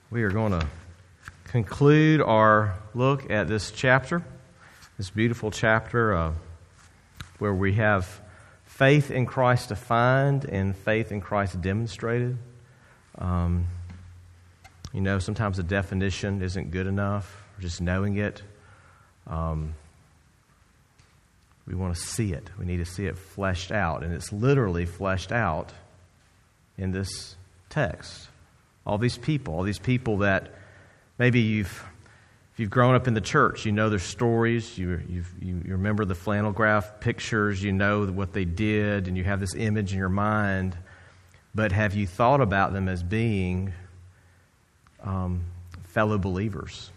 We are going to conclude our look at this chapter, this beautiful chapter where we have faith in Christ defined and faith in Christ demonstrated. Sometimes the definition isn't good enough, just knowing it. We want to see it. We need to see it fleshed out, and it's literally fleshed out in this text. All these people that maybe if you've grown up in the church, you know their stories, you remember the flannel graph pictures, you know what they did, and you have this image in your mind. But have you thought about them as being fellow believers?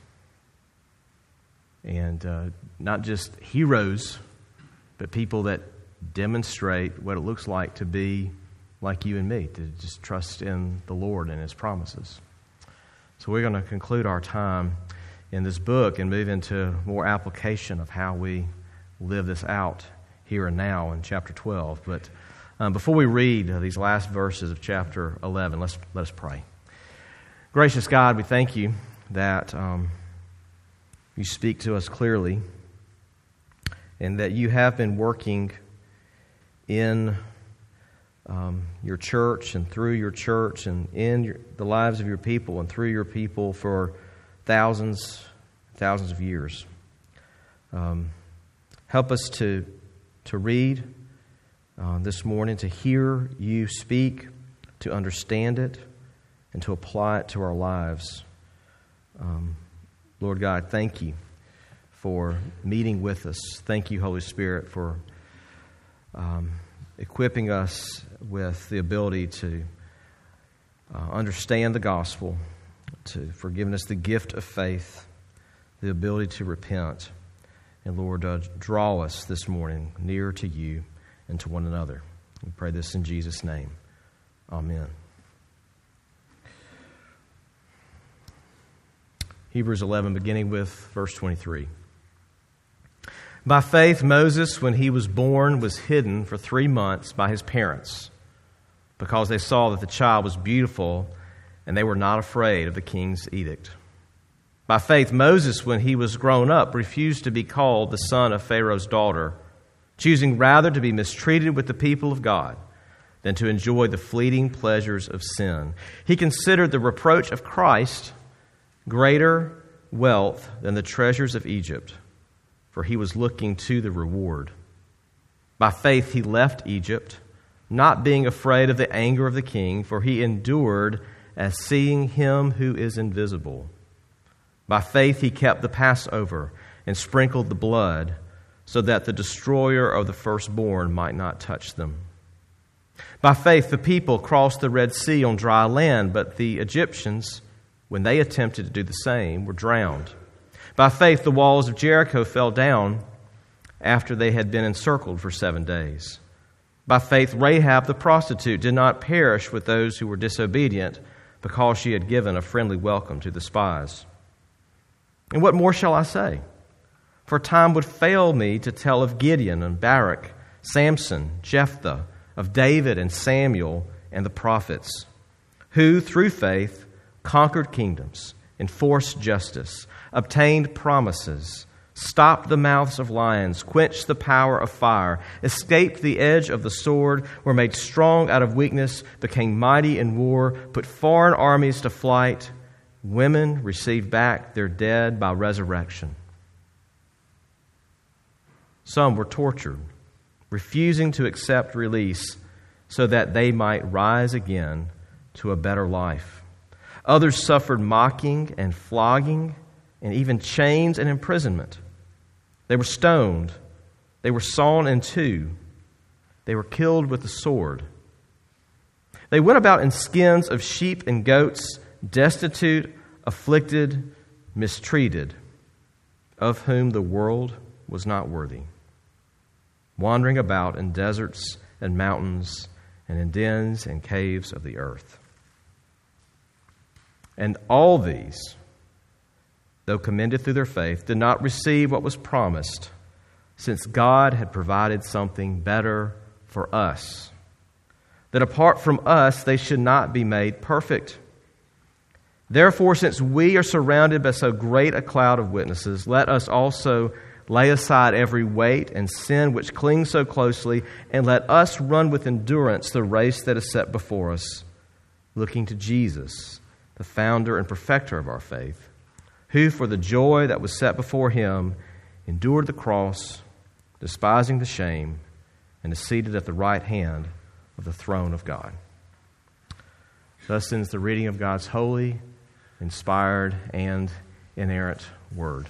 And not just heroes, but people that demonstrate what it looks like to be like you and me, to just trust in the Lord and His promises. So we're going to conclude our time in this book and move into more application of how we live this out here and now in chapter 12. But before we read these last verses of chapter 11, let us pray. Gracious God, we thank You that You speak to us clearly and that You have been working in Your church and through Your church and in the lives of Your people and through Your people for thousands of years. Help us to read this morning, to hear You speak, to understand it, and to apply it to our lives. Lord God, thank You for meeting with us. Thank You, Holy Spirit, for equipping us with the ability to understand the gospel, for giving us the gift of faith, the ability to repent. And Lord, draw us this morning nearer to You and to one another. We pray this in Jesus' name. Amen. Hebrews 11, beginning with verse 23. By faith, Moses, when he was born, was hidden for 3 months by his parents, because they saw that the child was beautiful, and they were not afraid of the king's edict. By faith, Moses, when he was grown up, refused to be called the son of Pharaoh's daughter, choosing rather to be mistreated with the people of God than to enjoy the fleeting pleasures of sin. He considered the reproach of Christ greater wealth than the treasures of Egypt, for he was looking to the reward. By faith he left Egypt, not being afraid of the anger of the king, for he endured as seeing Him who is invisible. By faith he kept the Passover and sprinkled the blood, so that the destroyer of the firstborn might not touch them. By faith the people crossed the Red Sea on dry land, but the Egyptians, when they attempted to do the same, were drowned. By faith, the walls of Jericho fell down after they had been encircled for 7 days. By faith, Rahab the prostitute did not perish with those who were disobedient, because she had given a friendly welcome to the spies. And what more shall I say? For time would fail me to tell of Gideon and Barak, Samson, Jephthah, of David and Samuel and the prophets, who, through faith, conquered kingdoms, enforced justice, obtained promises, stopped the mouths of lions, quenched the power of fire, escaped the edge of the sword, were made strong out of weakness, became mighty in war, put foreign armies to flight. Women received back their dead by resurrection. Some were tortured, refusing to accept release so that they might rise again to a better life. Others suffered mocking and flogging and even chains and imprisonment. They were stoned. They were sawn in two. They were killed with the sword. They went about in skins of sheep and goats, destitute, afflicted, mistreated, of whom the world was not worthy, wandering about in deserts and mountains and in dens and caves of the earth. And all these, though commended through their faith, did not receive what was promised, since God had provided something better for us, that apart from us they should not be made perfect. Therefore, since we are surrounded by so great a cloud of witnesses, let us also lay aside every weight and sin which clings so closely, and let us run with endurance the race that is set before us, looking to Jesus, the founder and perfecter of our faith, who for the joy that was set before him endured the cross, despising the shame, and is seated at the right hand of the throne of God. Thus ends the reading of God's holy, inspired, and inerrant word.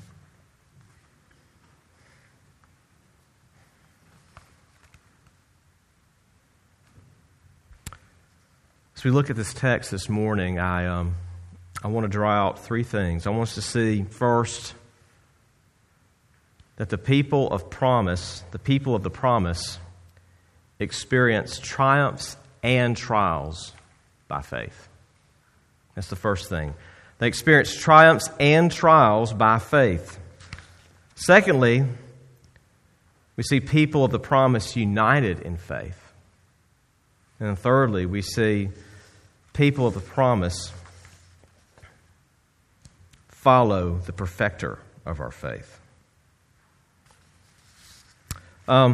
As we look at this text this morning, I want to draw out three things. I want us to see, first, that the people of the promise, experience triumphs and trials by faith. That's the first thing. They experience triumphs and trials by faith. Secondly, we see people of the promise united in faith. And thirdly, we see people of the promise follow the perfecter of our faith. Let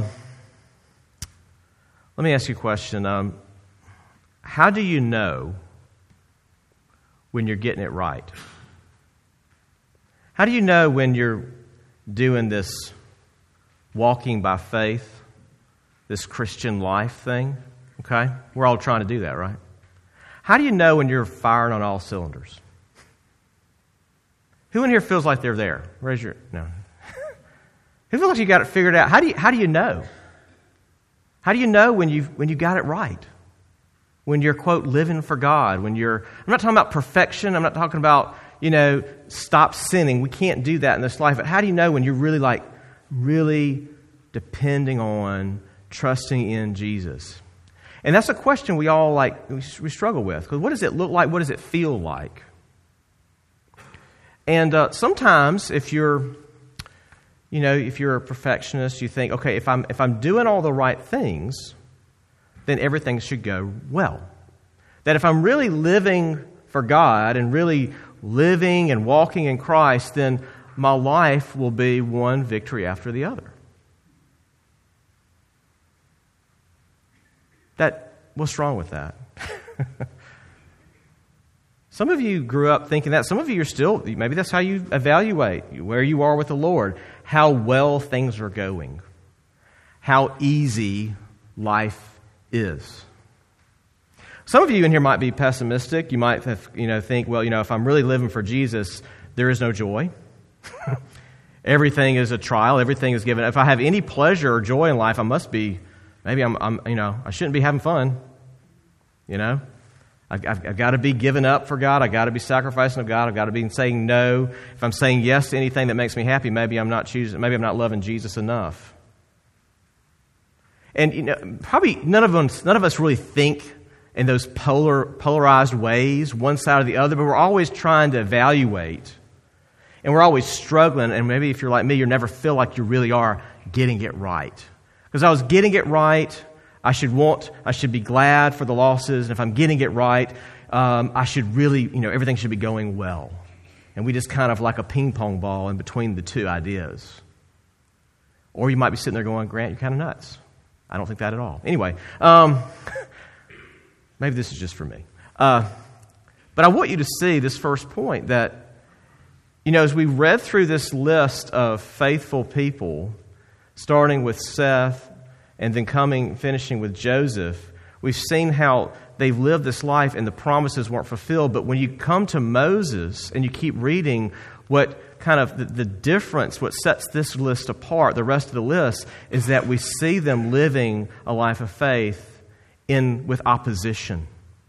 me ask you a question. How do you know when you're getting it right? How do you know when you're doing this walking by faith, this Christian life thing? Okay? We're all trying to do that, right? How do you know when you're firing on all cylinders? Who in here feels like they're there? Raise your... No. Who feels like you got it figured out? How do you know? How do you know when you got it right? When you're, quote, living for God. When you're... I'm not talking about perfection. I'm not talking about, stop sinning. We can't do that in this life. But how do you know when you're really depending on, trusting in Jesus? And that's a question we all we struggle with. Because what does it look like? What does it feel like? And sometimes if you're a perfectionist, you think, okay, if I'm doing all the right things, then everything should go well. That if I'm really living for God and really living and walking in Christ, then my life will be one victory after the other. What's wrong with that? Some of you grew up thinking that. Some of you are still, maybe that's how you evaluate where you are with the Lord, how well things are going, how easy life is. Some of you in here might be pessimistic. You might think, well, if I'm really living for Jesus, there is no joy. Everything is a trial. Everything is given. If I have any pleasure or joy in life, I must be. Maybe I shouldn't be having fun. I've got to be giving up for God. I've got to be sacrificing of God. I've got to be saying no. If I'm saying yes to anything that makes me happy, maybe I'm not loving Jesus enough. And probably none of us really think in those polarized ways, one side or the other, but we're always trying to evaluate. And we're always struggling, and maybe if you're like me, you never feel like you really are getting it right. Because I was getting it right, I should be glad for the losses, and if I'm getting it right, I should really, everything should be going well. And we just kind of like a ping pong ball in between the two ideas. Or you might be sitting there going, Grant, you're kind of nuts. I don't think that at all. Anyway, maybe this is just for me. But I want you to see this first point that, as we read through this list of faithful people, starting with Seth and then finishing with Joseph, we've seen how they've lived this life and the promises weren't fulfilled. But when you come to Moses and you keep reading, what kind of the difference, what sets this list apart, the rest of the list, is that we see them living a life of faith with opposition,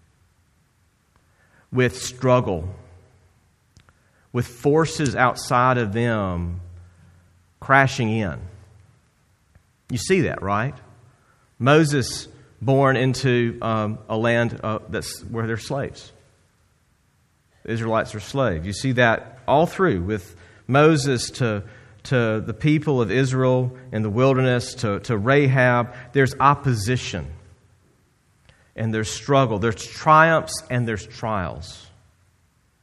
with struggle, with forces outside of them crashing in. You see that, right? Moses born into a land that's where they're slaves. The Israelites are slaves. You see that all through with Moses to the people of Israel in the wilderness, to Rahab. There's opposition and there's struggle. There's triumphs and there's trials.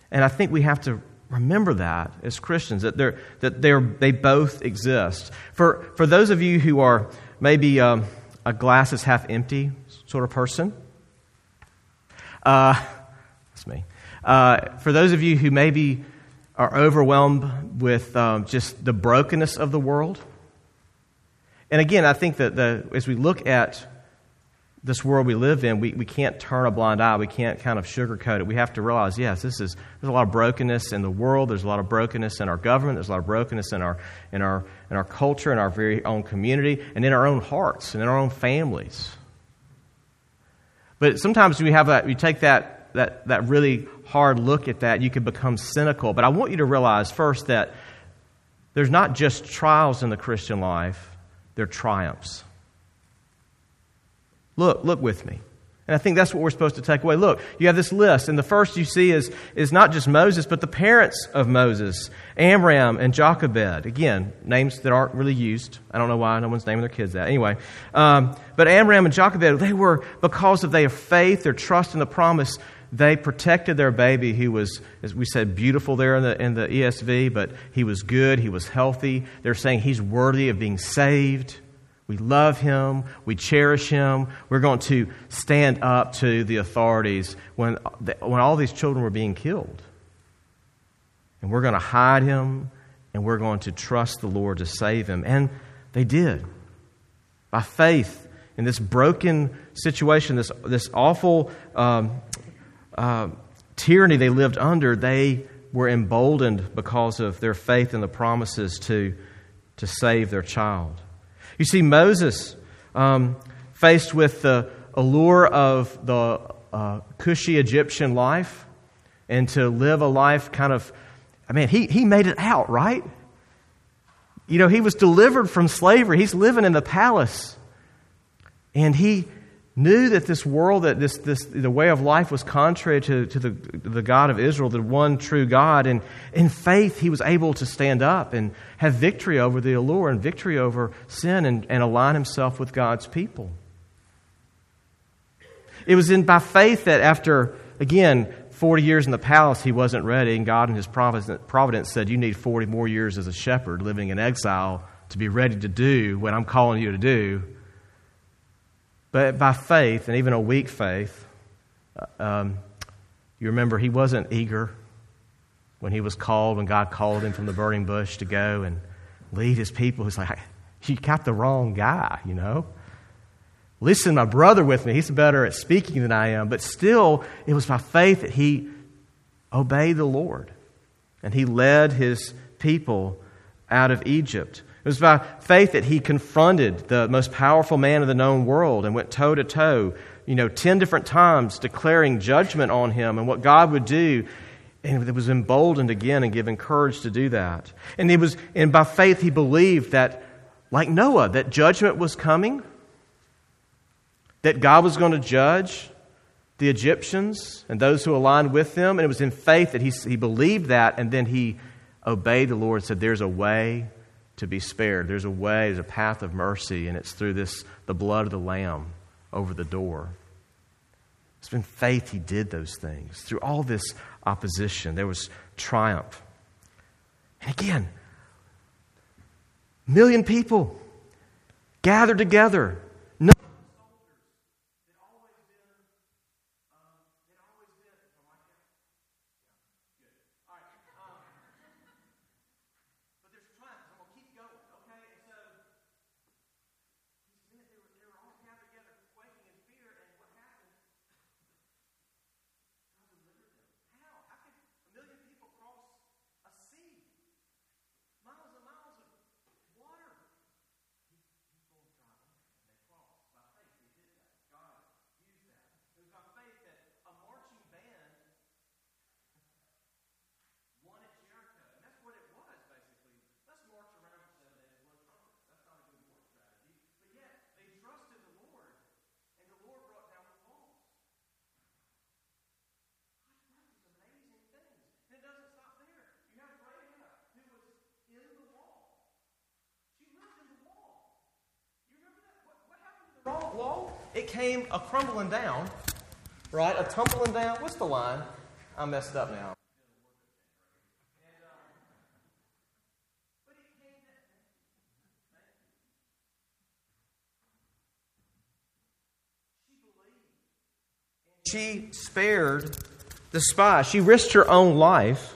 And I think we have to remember that as Christians, that they both exist. For those of you who are maybe a glass is half empty sort of person, that's me. For those of you who maybe are overwhelmed with just the brokenness of the world, and again, I think that as we look at this world we live in, we can't turn a blind eye. We can't kind of sugarcoat it. We have to realize, yes, there's a lot of brokenness in the world. There's a lot of brokenness in our government. There's a lot of brokenness in our culture, in our very own community, and in our own hearts and in our own families. But sometimes we take that really hard look at that. You can become cynical. But I want you to realize first that there's not just trials in the Christian life; they're triumphs. Look with me. And I think that's what we're supposed to take away. Look, you have this list, and the first you see is not just Moses, but the parents of Moses, Amram and Jochebed. Again, names that aren't really used. I don't know why no one's naming their kids that. Anyway, but Amram and Jochebed, they were, because of their faith, their trust in the promise, they protected their baby. He was, as we said, beautiful there in the ESV, but he was good, he was healthy. They're saying he's worthy of being saved. We love him. We cherish him. We're going to stand up to the authorities when all these children were being killed. And we're going to hide him, and we're going to trust the Lord to save him. And they did. By faith, in this broken situation, this awful tyranny they lived under, they were emboldened because of their faith in the promises to save their child. You see, Moses, faced with the allure of the cushy Egyptian life and to live a life he made it out, right? You know, he was delivered from slavery. He's living in the palace. And he knew that this world, that the way of life was contrary to the God of Israel, the one true God. And in faith, he was able to stand up and have victory over the allure and victory over sin and align himself with God's people. It was by faith that after, again, 40 years in the palace, he wasn't ready. And God in his providence said, you need 40 more years as a shepherd living in exile to be ready to do what I'm calling you to do. But by faith, and even a weak faith, you remember he wasn't eager when he was called, when God called him from the burning bush to go and lead his people. He's like, you got the wrong guy, you know. Listen, my brother with me, he's better at speaking than I am. But still, it was by faith that he obeyed the Lord. And he led his people out of Egypt. It was by faith that he confronted the most powerful man in the known world and went toe to toe, 10 different times declaring judgment on him and what God would do. And it was emboldened again and given courage to do that. And by faith he believed that, like Noah, that judgment was coming, that God was going to judge the Egyptians and those who aligned with them. And it was in faith that he believed that, and then he obeyed the Lord and said, there's a way to be spared. There's a path of mercy, and it's through the blood of the Lamb over the door. It's been faith he did those things. Through all this opposition, there was triumph. And again, 1 million people gathered together. Wall, it came a crumbling down, right? A tumbling down. What's the line? I messed up now. she spared the spies. She risked her own life.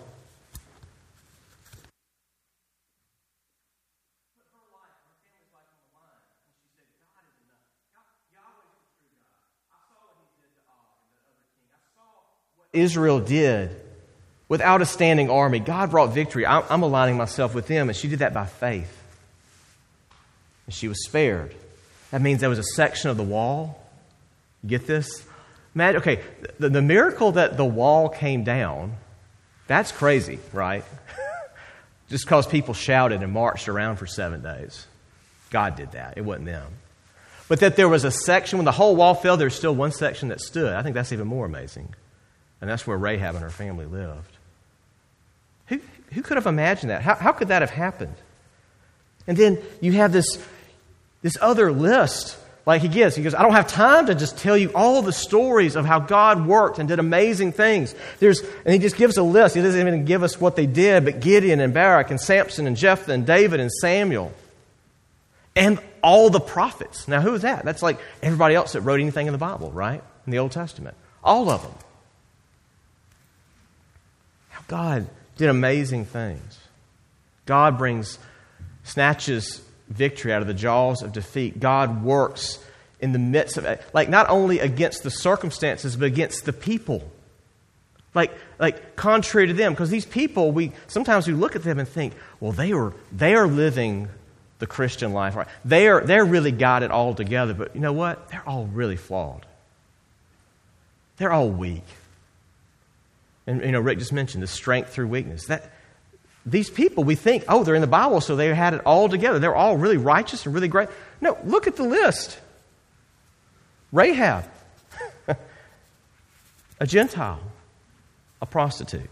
Israel did without a standing army. God brought victory. I'm aligning myself with them, and she did that by faith. And she was spared. That means there was a section of the wall. You get this? Imagine, okay, the miracle that the wall came down, that's crazy, right? Just because people shouted and marched around for 7 days. God did that. It wasn't them. But that there was a section, when the whole wall fell, there's still one section that stood. I think that's even more amazing. And that's where Rahab and her family lived. Who could have imagined that? How could that have happened? And then you have this other list like he gives. He goes, I don't have time to just tell you all the stories of how God worked and did amazing things. And he just gives a list. He doesn't even give us what they did, but Gideon and Barak and Samson and Jephthah and David and Samuel. And all the prophets. Now, who is that? That's like everybody else that wrote anything in the Bible, right? In the Old Testament. All of them. How God did amazing things. God snatches victory out of the jaws of defeat. God works in the midst of it, like not only against the circumstances, but against the people. Like contrary to them, because these people, sometimes we look at them and think, well, they are living the Christian life, right? They're really got it all together, but you know what? They're all really flawed. They're all weak. And Rick just mentioned the strength through weakness. These people, we think, oh, they're in the Bible, so they had it all together. They're all really righteous and really great. No, look at the list. Rahab, a Gentile, a prostitute.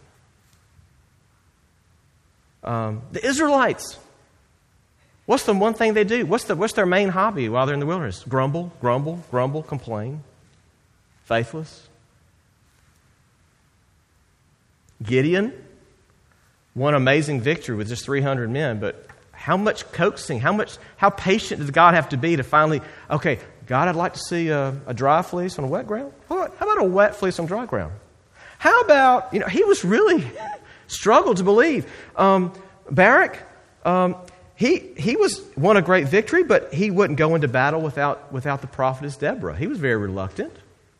The Israelites, what's the one thing they do? What's their main hobby while they're in the wilderness? Grumble, grumble, grumble, complain. Faithless. Gideon, one amazing victory with just 300 men, but how much coaxing, how patient does God have to be to finally, okay, God, I'd like to see a dry fleece on a wet ground. How about a wet fleece on dry ground? How about, he was really struggled to believe. Barak, he won a great victory, but he wouldn't go into battle without the prophetess Deborah. He was very reluctant.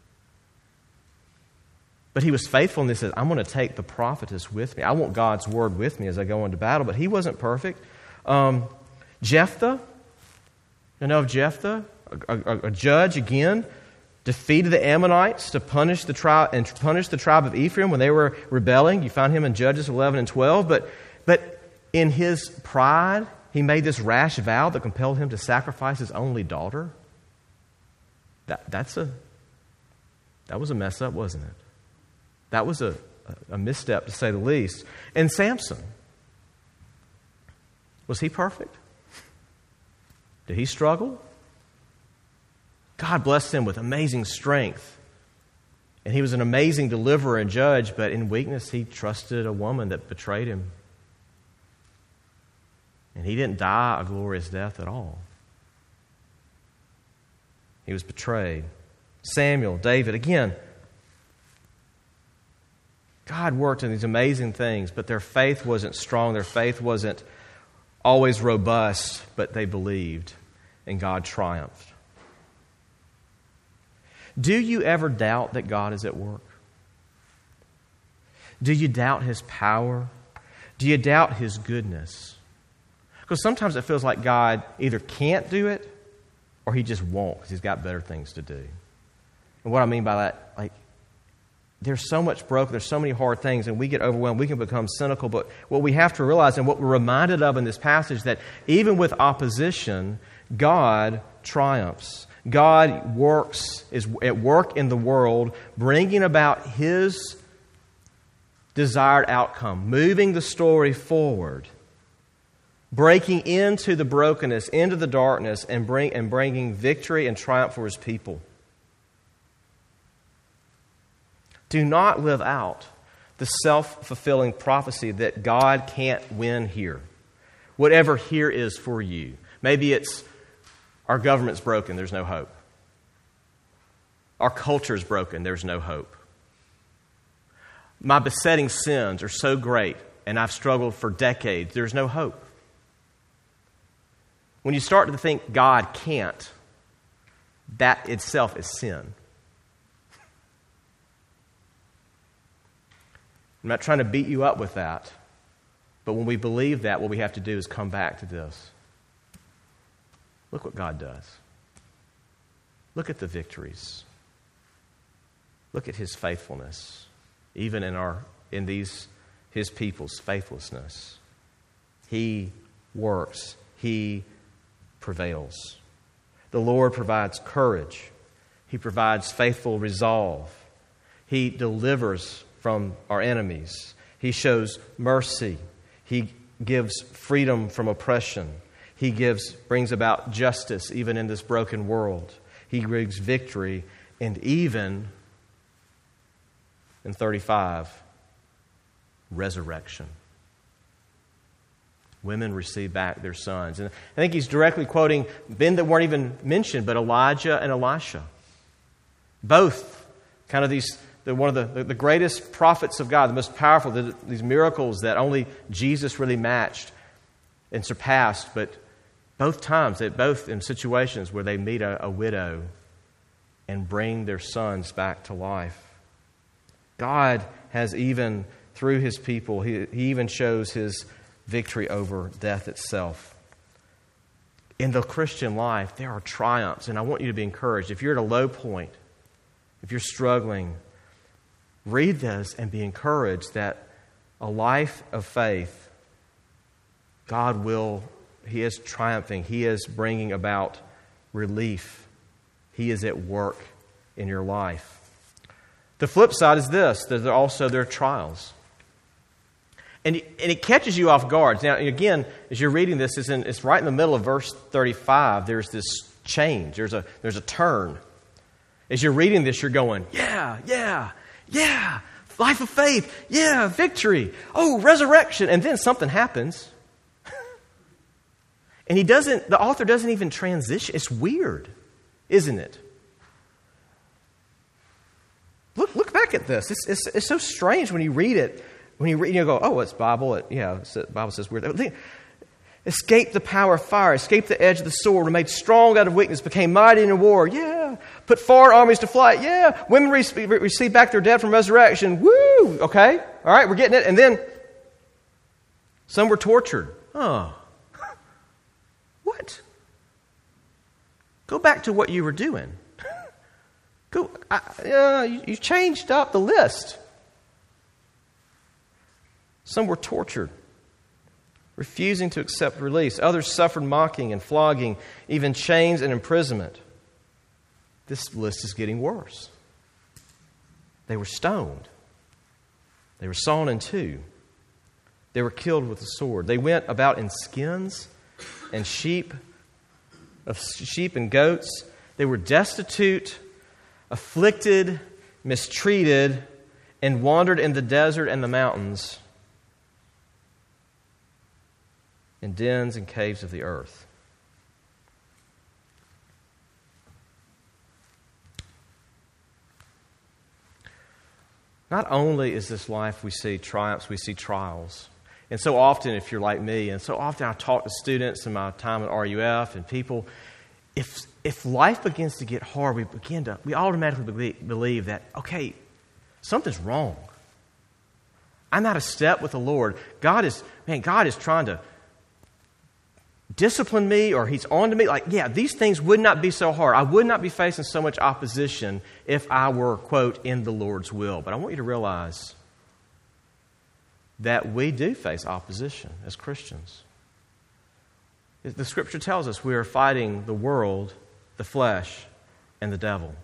But he was faithful, and he said, I'm going to take the prophetess with me. I want God's word with me as I go into battle. But he wasn't perfect. Jephthah, you know of Jephthah? A judge, again, defeated the Ammonites to punish the tribe of Ephraim when they were rebelling. You find him in Judges 11 and 12. But in his pride, he made this rash vow that compelled him to sacrifice his only daughter. That was a mess up, wasn't it? That was a misstep, to say the least. And Samson, was he perfect? Did he struggle? God blessed him with amazing strength. And he was an amazing deliverer and judge, but in weakness, he trusted a woman that betrayed him. And he didn't die a glorious death at all. He was betrayed. Samuel, David, again, God worked in these amazing things, but their faith wasn't strong. Their faith wasn't always robust, but they believed, and God triumphed. Do you ever doubt that God is at work? Do you doubt His power? Do you doubt His goodness? Because sometimes it feels like God either can't do it or He just won't because He's got better things to do. And what I mean by that, like, there's so much broken, there's so many hard things, and we get overwhelmed, we can become cynical. But what we have to realize, and what we're reminded of in this passage, that even with opposition, God triumphs. God is at work in the world, bringing about His desired outcome, moving the story forward, breaking into the brokenness, into the darkness, and bringing victory and triumph for His people. Do not live out the self-fulfilling prophecy that God can't win here. Whatever here is for you. Maybe it's our government's broken, there's no hope. Our culture is broken. There's no hope. My besetting sins are so great, and I've struggled for decades. There's no hope. When you start to think God can't, that itself is sin. I'm not trying to beat you up with that, but when we believe that, what we have to do is come back to this. Look what God does. Look at the victories. Look at His faithfulness, even in His people's faithlessness. He works. He prevails. The Lord provides courage. He provides faithful resolve. He delivers from our enemies. He shows mercy. He gives freedom from oppression. He brings about justice even in this broken world. He brings victory, and even in 35, resurrection. Women receive back their sons. And I think he's directly quoting men that weren't even mentioned, but Elijah and Elisha. Both kind of one of the greatest prophets of God, the most powerful, these miracles that only Jesus really matched and surpassed. But both times, both in situations where they meet a widow and bring their sons back to life. God has even, through His people, He even shows His victory over death itself. In the Christian life, there are triumphs, and I want you to be encouraged. If you're at a low point, if you're struggling, read this and be encouraged that a life of faith, He is triumphing. He is bringing about relief. He is at work in your life. The flip side is this, that there are trials. And it catches you off guard. Now, again, as you're reading this, it's right in the middle of verse 35. There's this change. There's a turn. As you're reading this, you're going, yeah, life of faith, yeah, victory, oh, resurrection. And then something happens. And the author doesn't even transition. It's weird, isn't it? Look back at this. It's so strange when you read it. When you read, you go, oh, it's Bible. The Bible says weird. Escaped the power of fire, escaped the edge of the sword, were made strong out of weakness, became mighty in war. Yeah. Put foreign armies to flight. Yeah. Women received back their dead from resurrection. Woo. Okay. All right. We're getting it. And then some were tortured. Oh. What? Go back to what you were doing. You changed up the list. Some were tortured, refusing to accept release. Others suffered mocking and flogging, even chains and imprisonment. This list is getting worse. They were stoned. They were sawn in two. They were killed with the sword. They went about in skins and sheep and goats. They were destitute, afflicted, mistreated, and wandered in the desert and the mountains, in dens and caves of the earth. Not only is this life we see triumphs, we see trials. And so often, if you're like me, and so often I talk to students in my time at RUF and people, if life begins to get hard, we automatically believe that, okay, something's wrong. I'm out of step with the Lord. God is trying to discipline me, or He's on to me. These things would not be so hard. I would not be facing so much opposition if I were, quote, in the Lord's will. But I want you to realize that we do face opposition as Christians. The Scripture tells us we are fighting the world, the flesh, and the devil.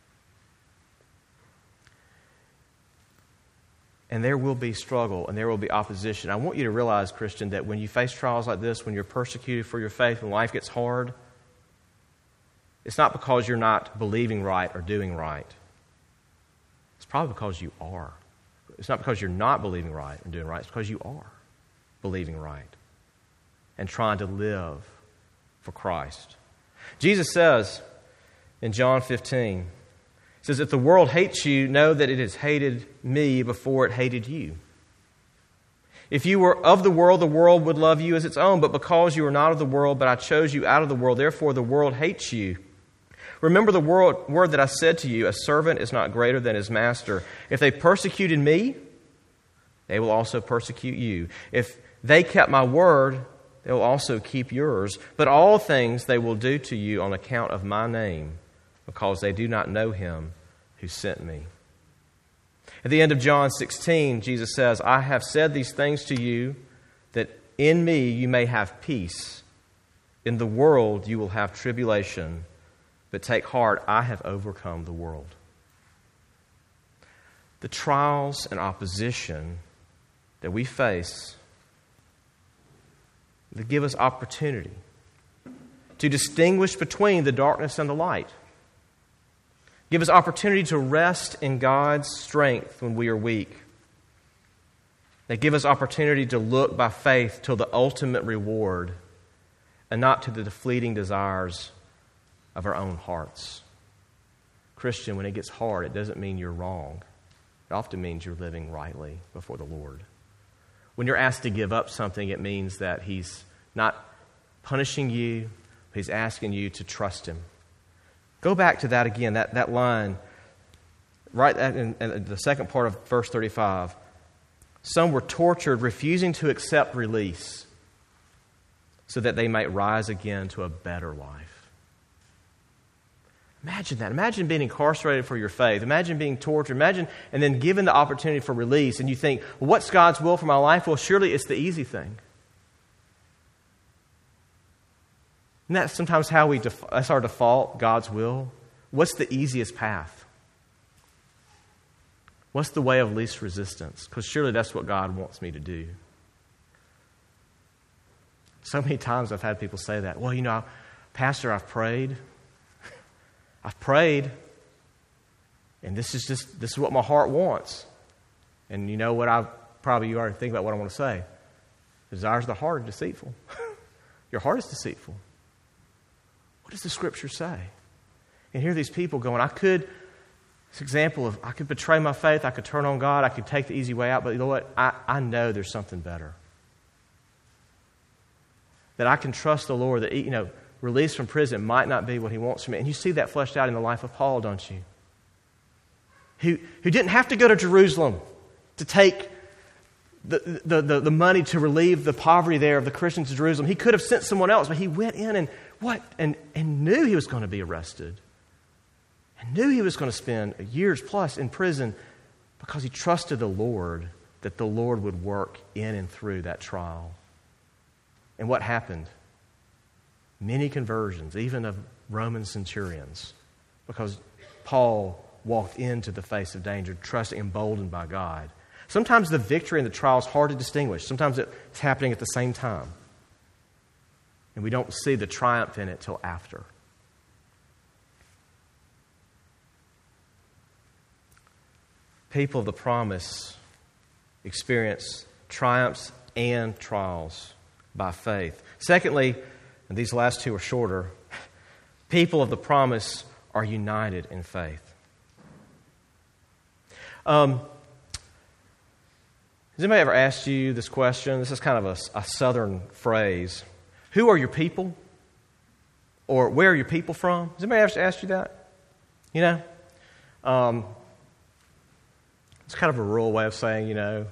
And there will be struggle and there will be opposition. I want you to realize, Christian, that when you face trials like this, when you're persecuted for your faith, when life gets hard, it's not because you're not believing right or doing right. It's probably because you are. It's not because you're not believing right and doing right. It's because you are believing right and trying to live for Christ. Jesus says in John 15, It says, if the world hates you, know that it has hated me before it hated you. If you were of the world would love you as its own, but because you are not of the world, but I chose you out of the world, therefore the world hates you. Remember the word that I said to you, a servant is not greater than his master. If they persecuted me, they will also persecute you. If they kept my word, they will also keep yours. But all things they will do to you on account of my name, because they do not know him who sent me. At the end of John 16, Jesus says, I have said these things to you, that in me you may have peace. In the world you will have tribulation, but take heart, I have overcome the world. The trials and opposition that we face, they give us opportunity to distinguish between the darkness and the light. Give us opportunity to rest in God's strength when we are weak. They give us opportunity to look by faith to the ultimate reward and not to the fleeting desires of our own hearts. Christian, when it gets hard, it doesn't mean you're wrong. It often means you're living rightly before the Lord. When you're asked to give up something, it means that He's not punishing you, He's asking you to trust Him. Go back to that again, that line, right in the second part of verse 35. Some were tortured, refusing to accept release, so that they might rise again to a better life. Imagine that. Imagine being incarcerated for your faith. Imagine being tortured. Imagine, and then given the opportunity for release, and you think, well, what's God's will for my life? Well, surely it's the easy thing. Isn't that sometimes how that's our default, God's will? What's the easiest path? What's the way of least resistance? Because surely that's what God wants me to do. So many times I've had people say that. Well, Pastor, I've prayed. And this is what my heart wants. And you know what? You already think about what I want to say. The desires of the heart are deceitful. Your heart is deceitful. What does the Scripture say? And here are these people going, I could betray my faith, I could turn on God, I could take the easy way out, but you know what? I know there's something better. That I can trust the Lord, that, release from prison might not be what He wants from me. And you see that fleshed out in the life of Paul, don't you? Who didn't have to go to Jerusalem to take the money to relieve the poverty there of the Christians of Jerusalem. He could have sent someone else, but he went in and knew he was going to be arrested. And knew he was going to spend years plus in prison because he trusted the Lord, that the Lord would work in and through that trial. And what happened? Many conversions, even of Roman centurions, because Paul walked into the face of danger, trusting, emboldened by God. Sometimes the victory and the trial is hard to distinguish. Sometimes it's happening at the same time. And we don't see the triumph in it till after. People of the promise experience triumphs and trials by faith. Secondly, and these last two are shorter, people of the promise are united in faith. Has anybody ever asked you this question? This is kind of a southern phrase. Who are your people? Or where are your people from? Has anybody ever asked you that? It's kind of a rural way of saying,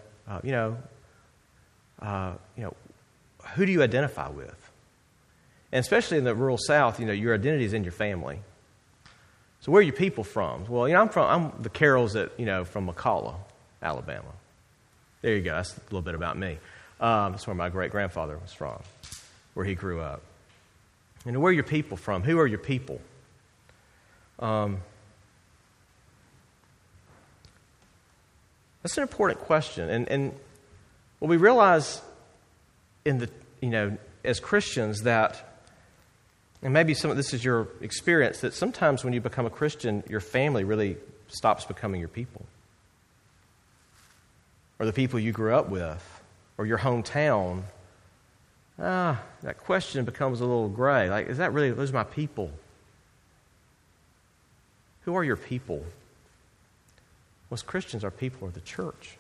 who do you identify with? And especially in the rural South, your identity is in your family. So where are your people from? Well, I'm the Carrolls from McCalla, Alabama. There you go. That's a little bit about me. That's where my great-grandfather was from, where he grew up. And where are your people from? Who are your people? That's an important question. And what we realize as Christians that, and maybe some of this is your experience, that sometimes when you become a Christian, your family really stops becoming your people. Or the people you grew up with, or your hometown. That question becomes a little gray. Like, is that really, those are my people? Who are your people? Most Christians are people of the church.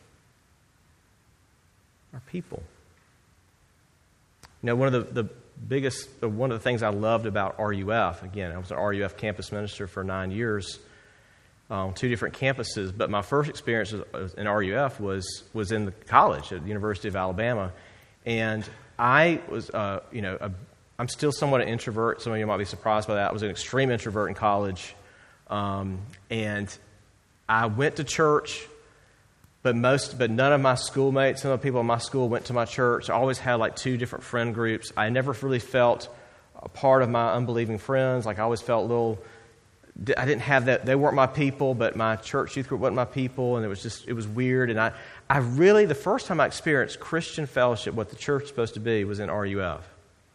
Are people. You know, one of the things I loved about RUF, again, I was an RUF campus minister for 9 years on 2 different campuses, but my first experience in RUF was in the college at the University of Alabama, and I was, I'm still somewhat an introvert. Some of you might be surprised by that. I was an extreme introvert in college, and I went to church, but none of my schoolmates, some of the people in my school went to my church. I always had like 2 different friend groups. I never really felt a part of my unbelieving friends. Like I always felt I didn't have that. They weren't my people, but my church youth group wasn't my people, and it was weird. And I really, the first time I experienced Christian fellowship, what the church is supposed to be, was in RUF.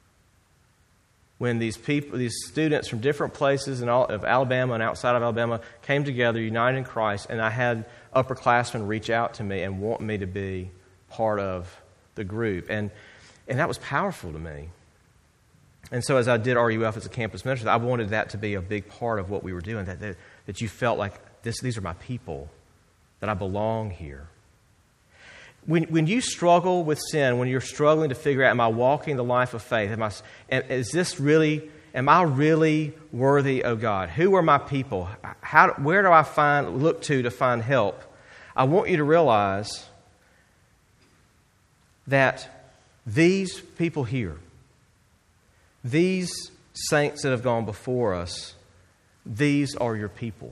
When these students from different places of Alabama and outside of Alabama came together, united in Christ, and I had upperclassmen reach out to me and want me to be part of the group. And that was powerful to me. And so as I did RUF as a campus minister, I wanted that to be a big part of what we were doing, that you felt like these are my people, that I belong here. When you struggle with sin, when you're struggling to figure out, am I walking the life of faith? Am I really worthy of God? Who are my people? Where do I look to find help? I want you to realize that these people here, these saints that have gone before us, these are your people.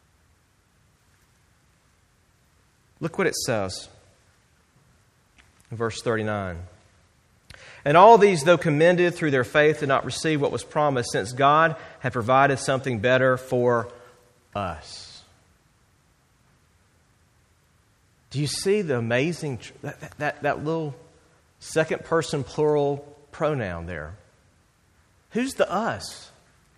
Look what it says. Verse 39. And all these, though commended through their faith, did not receive what was promised, since God had provided something better for us. Do you see the amazing, that little second person plural pronoun there? Who's the us?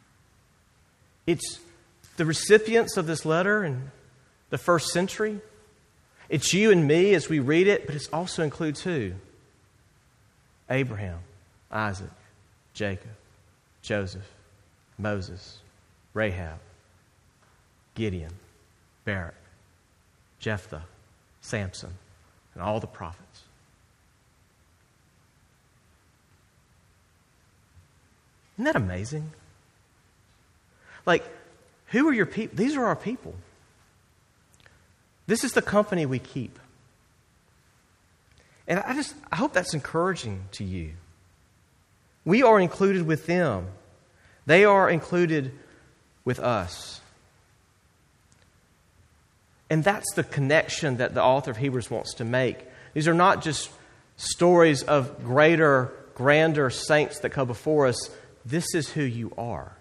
It's the recipients of this letter in the first century. It's you and me as we read it, but it also includes who? Abraham, Isaac, Jacob, Joseph, Moses, Rahab, Gideon, Barak, Jephthah, Samson, and all the prophets. Isn't that amazing? Like, who are your people? These are our people. This is the company we keep. And I hope that's encouraging to you. We are included with them. They are included with us. And that's the connection that the author of Hebrews wants to make. These are not just stories of greater, grander saints that come before us. This is who you are.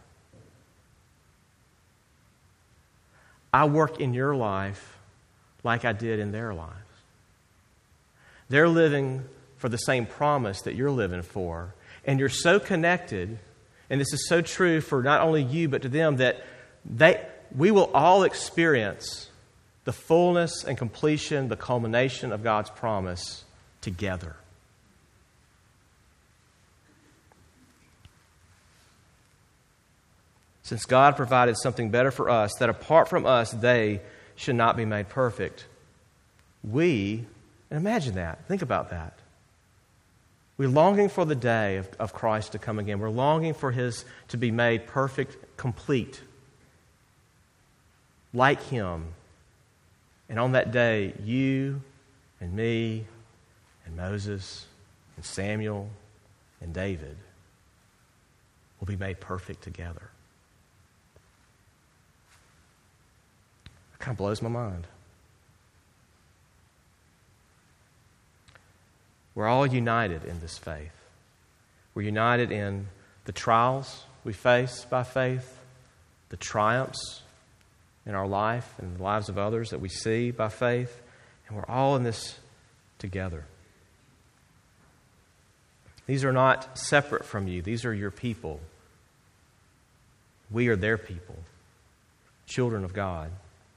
I work in your life like I did in their lives. They're living for the same promise that you're living for. And you're so connected, and this is so true for not only you but to them, that we will all experience the fullness and completion, the culmination of God's promise together. Since God provided something better for us, that apart from us, they should not be made perfect. And imagine that. Think about that. We're longing for the day of Christ to come again. We're longing for His to be made perfect, complete, like Him. And on that day, you and me and Moses and Samuel and David will be made perfect together. It kind of blows my mind. We're all united in this faith. We're united in the trials we face by faith, the triumphs in our life and the lives of others that we see by faith, and we're all in this together. These are not separate from you. These are your people. We are their people, children of God.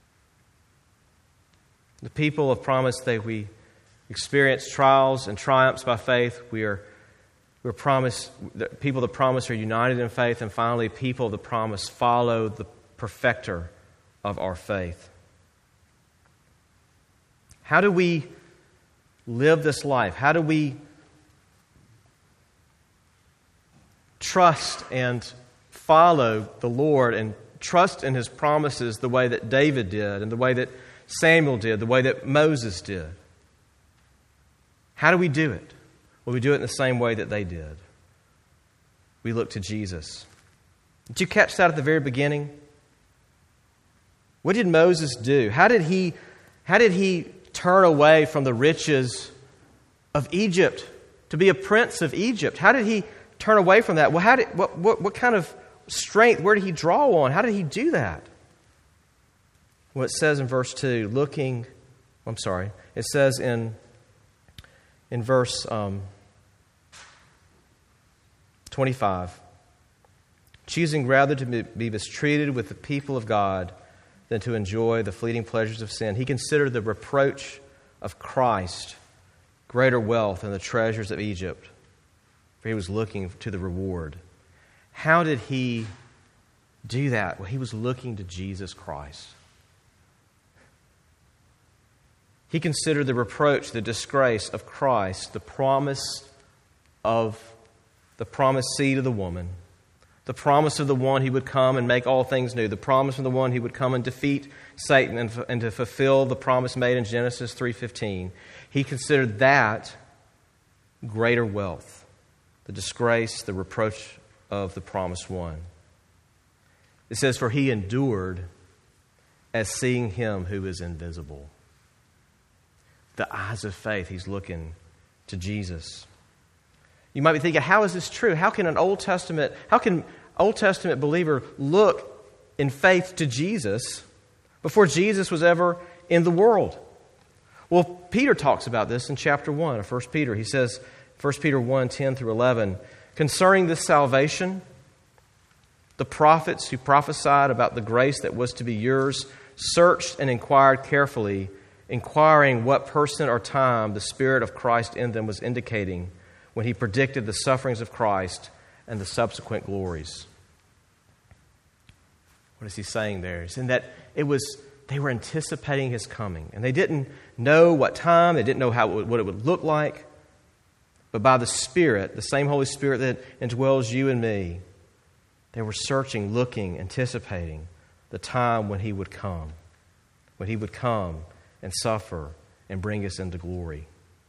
The people of promise, we experience trials and triumphs by faith. We're promised. The people of the promise are united in faith, and finally, people of the promise follow the perfecter of our faith. How do we live this life? How do we trust and follow the Lord and trust in His promises the way that David did and the way that Samuel did, the way that Moses did? How do we do it? Well, we do it in the same way that they did. We look to Jesus. Did you catch that at the very beginning? What did Moses do? How did he turn away from the riches of Egypt to be a prince of Egypt? How did he turn away from that? Well, what kind of strength, where did he draw on? How did he do that? Well, it says in verse 2, it says in verse 25, choosing rather to be mistreated with the people of God than to enjoy the fleeting pleasures of sin. He considered the reproach of Christ greater wealth than the treasures of Egypt, for he was looking to the reward. How did he do that? Well, he was looking to Jesus Christ. He considered the reproach, the disgrace of Christ, the promised seed of the woman, the promise of the one He would come and make all things new, the promise of the one He would come and defeat Satan and to fulfill the promise made in Genesis 3:15. He considered that greater wealth, the disgrace, the reproach of the promised one. It says, for He endured as seeing Him who is invisible. The eyes of faith, He's looking to Jesus. You might be thinking, how is this true? How can an Old Testament believer look in faith to Jesus before Jesus was ever in the world? Well, Peter talks about this in chapter 1 of 1 Peter. He says, 1 Peter 1, 10 through 11, concerning this salvation, the prophets who prophesied about the grace that was to be yours searched and inquired carefully, inquiring what person or time the Spirit of Christ in them was indicating when He predicted the sufferings of Christ and the subsequent glories. What is he saying there? He's saying that they were anticipating His coming, and they didn't know what time, they didn't know what it would look like, but by the Spirit, the same Holy Spirit that indwells you and me, they were searching, looking, anticipating the time when He would come and suffer and bring us into glory.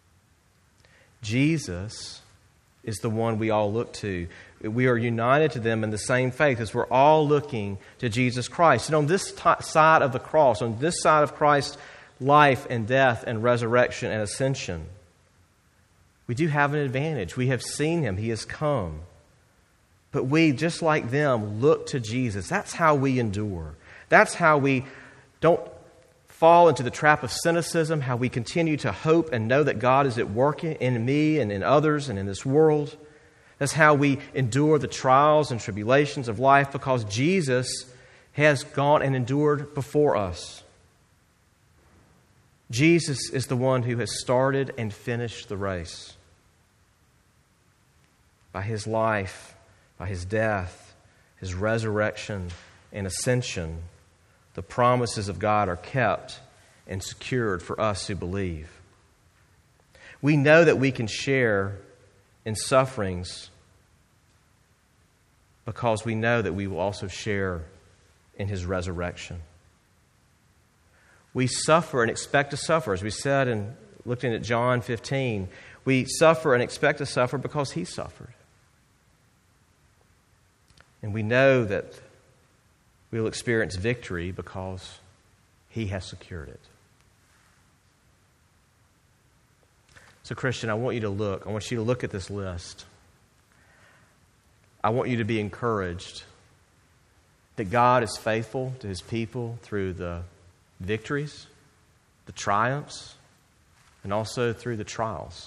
Jesus is the one we all look to. We are united to them in the same faith as we're all looking to Jesus Christ. And on this side of the cross, on this side of Christ's life and death and resurrection and ascension, we do have an advantage. We have seen Him. He has come. But we, just like them, look to Jesus. That's how we endure. That's how we don't fall into the trap of cynicism, how we continue to hope and know that God is at work in me and in others and in this world. That's how we endure the trials and tribulations of life, because Jesus has gone and endured before us. Jesus is the one who has started and finished the race. By His life, by His death, His resurrection and ascension, the promises of God are kept and secured for us who believe. We know that we can share in sufferings because we know that we will also share in His resurrection. We suffer and expect to suffer. As we said in looking at John 15, we suffer and expect to suffer because He suffered. And we know that we will experience victory because He has secured it. So, Christian, I want you to look at this list. I want you to be encouraged that God is faithful to His people through the victories, the triumphs, and also through the trials.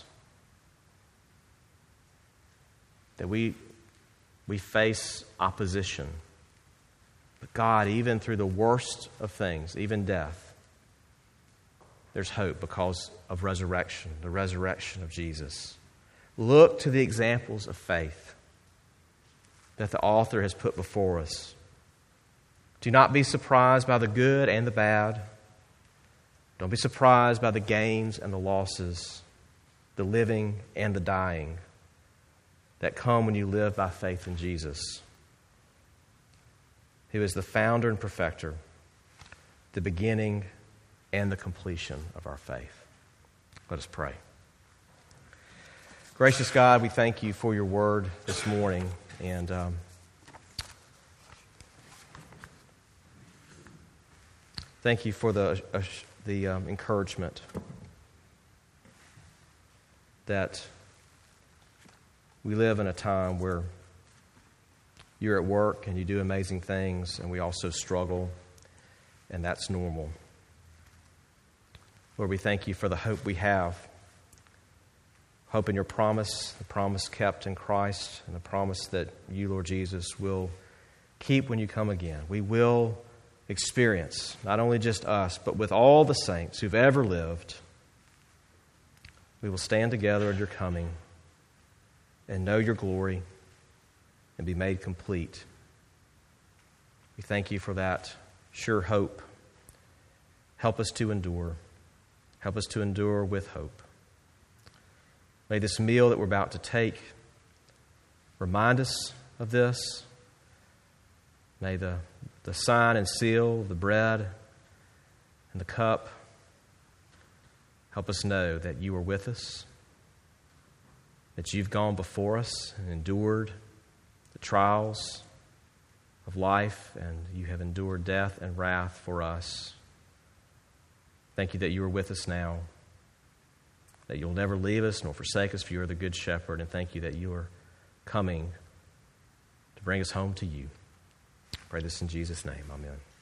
That we face opposition. But God, even through the worst of things, even death, there's hope because of resurrection, the resurrection of Jesus. Look to the examples of faith that the author has put before us. Do not be surprised by the good and the bad. Don't be surprised by the gains and the losses, the living and the dying that come when you live by faith in Jesus, who is the founder and perfecter, the beginning and the completion of our faith. Let us pray. Gracious God, we thank you for your word this morning, and thank you for the encouragement that we live in a time where you're at work and you do amazing things, and we also struggle, and that's normal. Lord, we thank you for the hope we have. Hope in your promise, the promise kept in Christ, and the promise that you, Lord Jesus, will keep when you come again. We will experience, not only just us, but with all the saints who've ever lived, we will stand together at your coming and know your glory and be made complete. We thank you for that sure hope. Help us to endure. Help us to endure with hope. May this meal that we're about to take remind us of this. May the sign and seal, the bread and the cup, help us know that you are with us, that you've gone before us and endured the trials of life, and you have endured death and wrath for us. Thank you that you are with us now, that you'll never leave us nor forsake us, for you are the good shepherd, and thank you that you are coming to bring us home to you. I pray this in Jesus' name. Amen.